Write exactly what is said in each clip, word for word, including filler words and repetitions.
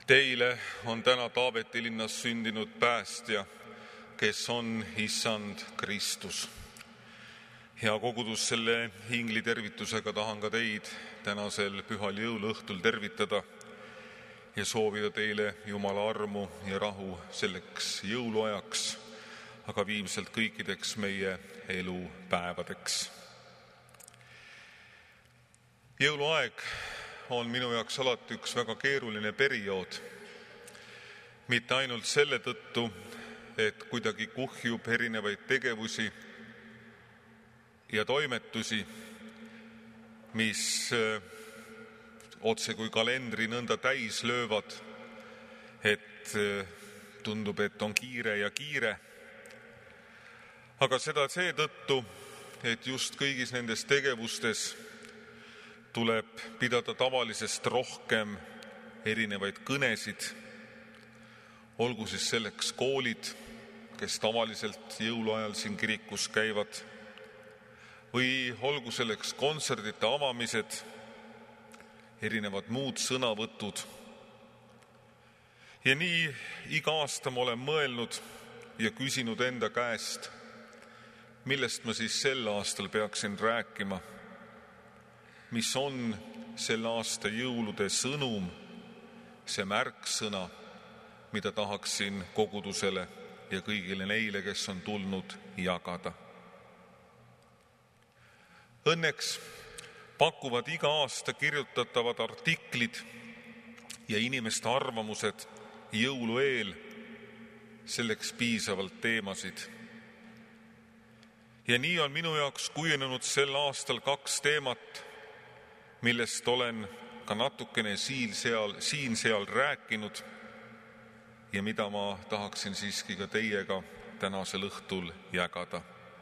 Teile on täna Taaveti linnas sündinud päästja, kes on Issand Kristus. Hea kogudus, selle hinglitervitusega tahan ka teid tänasel pühal jõuluõhtul tervitada ja soovida teile Jumala armu ja rahu selleks jõuluajaks, aga viimselt kõikideks meie elupäevadeks. Jõuluaeg on minu jaoks alati üks väga keeruline periood. Mitte ainult selle tõttu, et kuidagi kuhjub erinevaid tegevusi ja toimetusi, mis otse kui kalendri nõnda täis löövad, et tundub, et on kiire ja kiire. Aga seda seetõttu, et just kõigis nendes tegevustes tuleb pidada tavalisest rohkem erinevaid kõnesid, olgu siis selleks koolid, kes tavaliselt jõuluajal siin kirikus käivad, või olgu selleks kontserdite avamised, erinevad muud sõnavõtud. Ja nii iga aasta ma olen mõelnud ja küsinud enda käest, millest ma siis sel aastal peaksin rääkima. Mis on selle aasta jõulude sõnum, see märksõna, mida tahaksin kogudusele ja kõigile neile, kes on tulnud, jagada. Õnneks pakuvad iga aasta kirjutatavad artiklid ja inimeste arvamused jõulu eel selleks piisavalt teemasid. Ja nii on minu jaoks kujunenud sel aastal kaks teemat, millest olen ka natukene siin-seal, siin-seal rääkinud ja mida ma tahaksin siiski ka teiega tänasel õhtul jagada.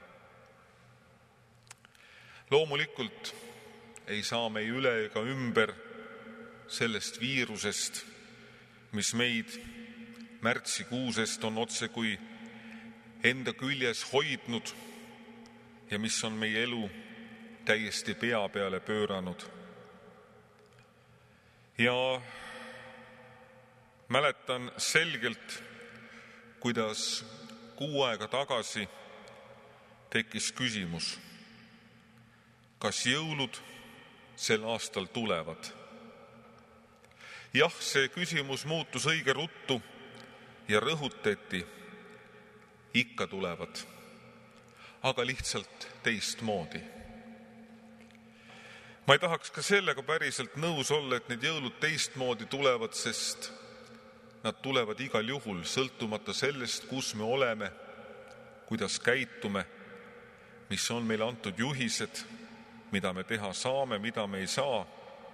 Loomulikult ei saa me üle ega ümber sellest viirusest, mis meid märtsikuusest on otse kui enda küljes hoidnud ja mis on meie elu täiesti pea peale pööranud. Ja mäletan selgelt, kuidas kuu aega tagasi tekkis küsimus, kas jõulud sel aastal tulevad. Jah, see küsimus muutus õige ruttu ja rõhutati, ikka tulevad, aga lihtsalt teistmoodi. Ma ei tahaks ka sellega päriselt nõus olla, et need jõulud teistmoodi tulevad, sest nad tulevad igal juhul, sõltumata sellest, kus me oleme, kuidas käitume, mis on meile antud juhised, mida me teha saame, mida me ei saa.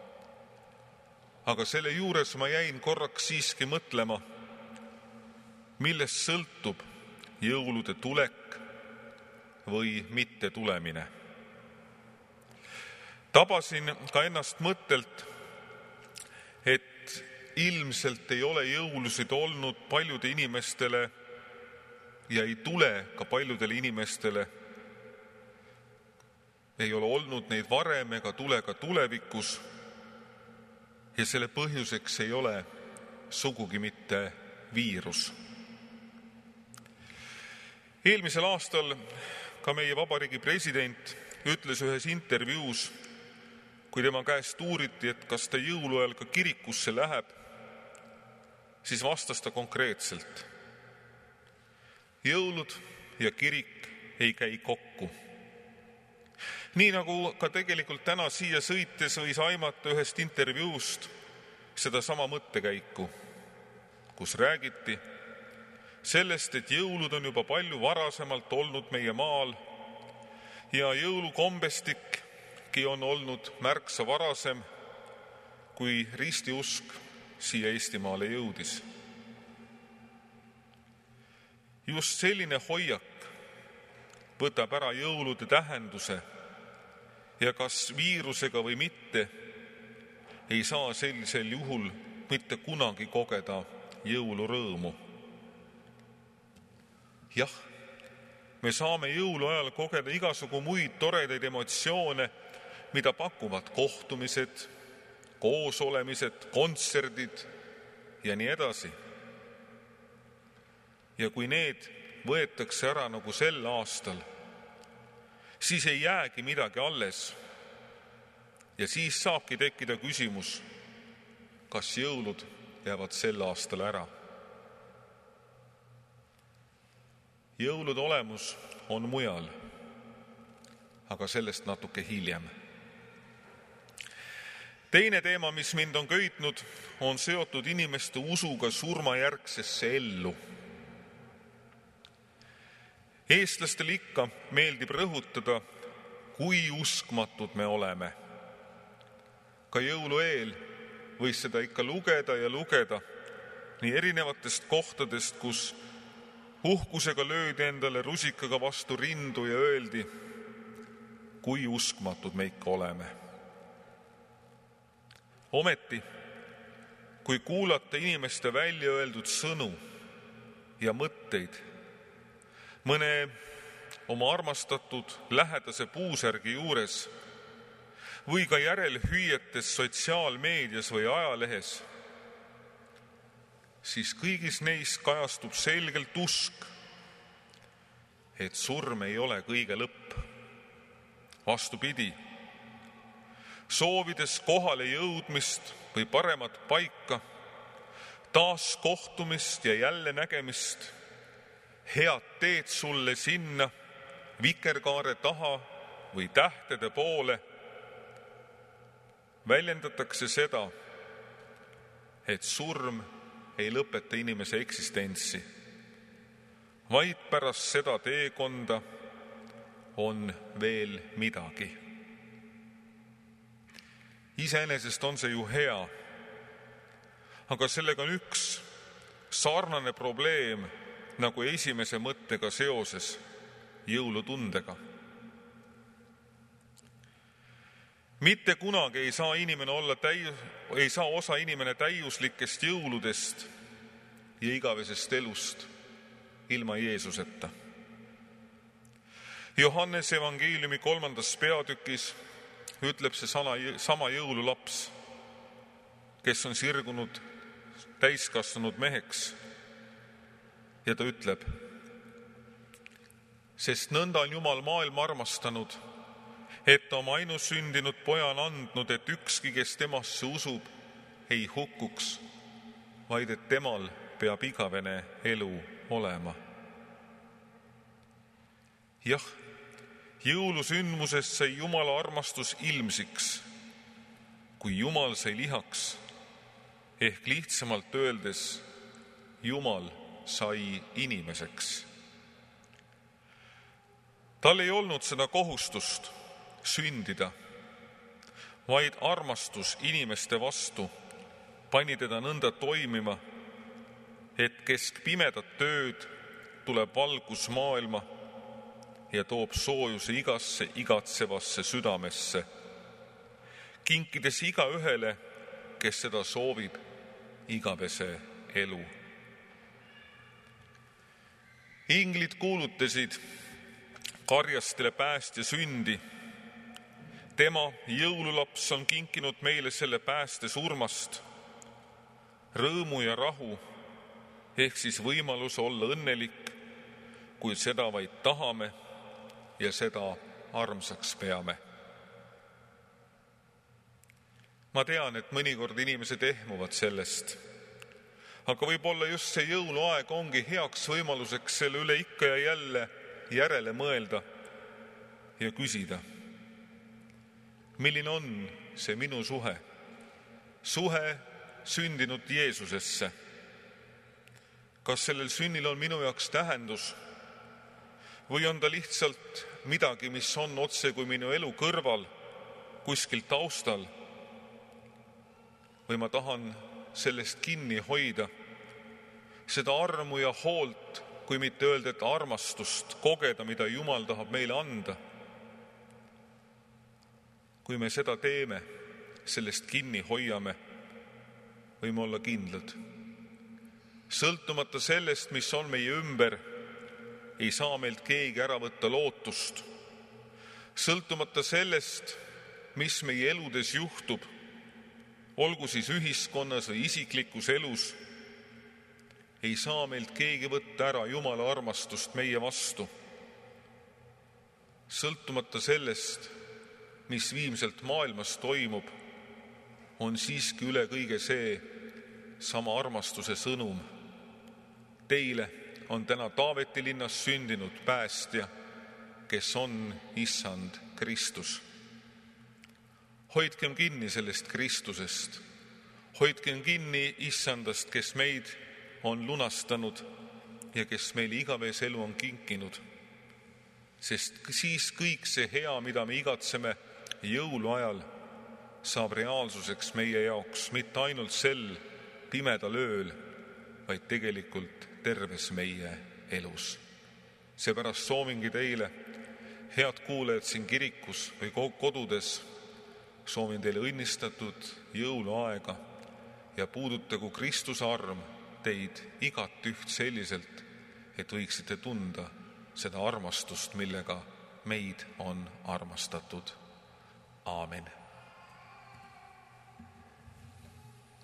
Aga selle juures ma jäin korraks siiski mõtlema, millest sõltub jõulude tulek või mitte tulemine. Tabasin ka ennast mõttelt, et ilmselt ei ole jõulusid olnud paljude inimestele ja ei tule ka paljudele inimestele. Ei ole olnud neid varem ega tule ka tulevikus ja selle põhjuseks ei ole sugugi mitte viirus. Eelmisel aastal ka meie vabariigi president ütles ühes intervjuus, kui tema käest uuriti, et kas ta jõuluajal ka kirikusse läheb, siis vastas ta konkreetselt. Jõulud ja kirik ei käi kokku. Nii nagu ka tegelikult täna siia sõites võis aimata ühest intervjuust seda sama mõttekäiku, kus räägiti sellest, et jõulud on juba palju varasemalt olnud meie maal ja jõulukombestik on olnud märksa varasem, kui ristiusk siia Eestimaale jõudis. Just selline hoiak võtab ära jõulude tähenduse ja kas viirusega või mitte, ei saa sellisel juhul mitte kunagi kogeda jõulurõõmu. Jah, me saame jõuluajal kogeda igasugu muid toredaid emotsioone, mida pakuvad kohtumised, koosolemised, kontserdid, ja nii edasi. Ja kui need võetakse ära nagu sel aastal, siis ei jäägi midagi alles. Ja siis saabki tekkida küsimus, kas jõulud jäävad sel aastal ära. Jõulude olemus on mujal, aga sellest natuke hiljem. Teine teema, mis mind on köitnud, on seotud inimeste usuga surmajärgsesse ellu. Eestlastel ikka meeldib rõhutada, kui uskmatud me oleme. Ka jõulu eel võis seda ikka lugeda ja lugeda nii erinevatest kohtadest, kus uhkusega löödi endale rusikaga vastu rindu ja öeldi, kui uskmatud me ikka oleme. Ometi, kui kuulata inimeste välja öeldud sõnu ja mõtteid, mõne oma armastatud lähedase puusärgi juures või ka järelhüüetes sotsiaalmeedias või ajalehes, siis kõigis neis kajastub selgelt usk, et surm ei ole kõige lõpp. Vastupidi, soovides kohale jõudmist või paremat paika, taas kohtumist ja jälle nägemist, head teed sulle sinna vikerkaare taha või tähtede poole, väljendatakse seda, et surm ei lõpeta inimese eksistentsi, vaid pärast seda teekonda on veel midagi. Iseenesest on see ju hea, aga sellega on üks sarnane probleem nagu esimese mõttega seoses jõulutundega. Mitte kunagi ei saa inimene olla täi- ei saa osa inimene täiuslikest jõuludest ja igavesest elust ilma Jeesuseta. Johannese evangeeliumi kolmandas peatükis ütleb see sama jõululaps, kes on sirgunud täiskasvanud meheks, ja ta ütleb, sest nõnda on Jumal maailma armastanud, et ta oma ainusündinud poja on andnud, et ükski, kes temasse usub, ei hukkuks, vaid et temal peab igavene elu olema. Jah, jõulusündmusest sai Jumala armastus ilmsiks, kui Jumal sai lihaks, ehk lihtsamalt öeldes, Jumal sai inimeseks. Tal ei olnud seda kohustust sündida, vaid armastus inimeste vastu pani teda nõnda toimima, et kesk pimedat tööd tuleb valgus maailma ja toob soojuse igasse igatsevasse südamesse, kinkides igaühele, kes seda soovib, igavese elu. Inglid kuulutasid karjastele päästja sündi. Tema jõululaps on kinkinud meile selle pääste surmast, rõõmu ja rahu, ehk siis võimaluse olla õnnelik, kui seda vaid tahame ja seda armsaks peame. Ma tean, et mõnikord inimesed ehmuvad sellest, aga võib-olla just see jõuluaeg ongi heaks võimaluseks selle üle ikka ja jälle järele mõelda ja küsida, milline on see minu suhe, suhe sündinud Jeesusesse. Kas sellel sünnil on minu jaoks tähendus või on ta lihtsalt midagi, mis on otse kui minu elu kõrval, kuskil taustal, või ma tahan sellest kinni hoida, seda armu ja hoolt, kui mitte öelda, et armastust kogeda, mida Jumal tahab meile anda. Kui me seda teeme, sellest kinni hoiame, võime olla kindlad. Sõltumata sellest, mis on meie ümber, ei saa meilt keegi ära võtta lootust. Sõltumata sellest, mis meie eludes juhtub, olgu siis ühiskonnas või isiklikus elus, ei saa meilt keegi võtta ära Jumala armastust meie vastu. Sõltumata sellest, mis viimselt maailmas toimub, on siiski üle kõige see sama armastuse sõnum. Teile on täna Taaveti linnas sündinud päästja, kes on Issand Kristus. Hoidkem kinni sellest Kristusest. Hoidkem kinni Issandast, kes meid on lunastanud ja kes meile igavese elu on kinkinud. Sest siis kõik see hea, mida me igatseme jõuluajal, saab reaalsuseks meie jaoks mitte ainult sel pimedal ööl, vaid tegelikult terves meie elus. Seepärast soovingi teile, head kuulajad siin kirikus või kodudes, soovin teile õnnistatud jõuluaega ja puudutagu Kristuse arm teid igat üht selliselt, et võiksite tunda seda armastust, millega meid on armastatud. Aamen.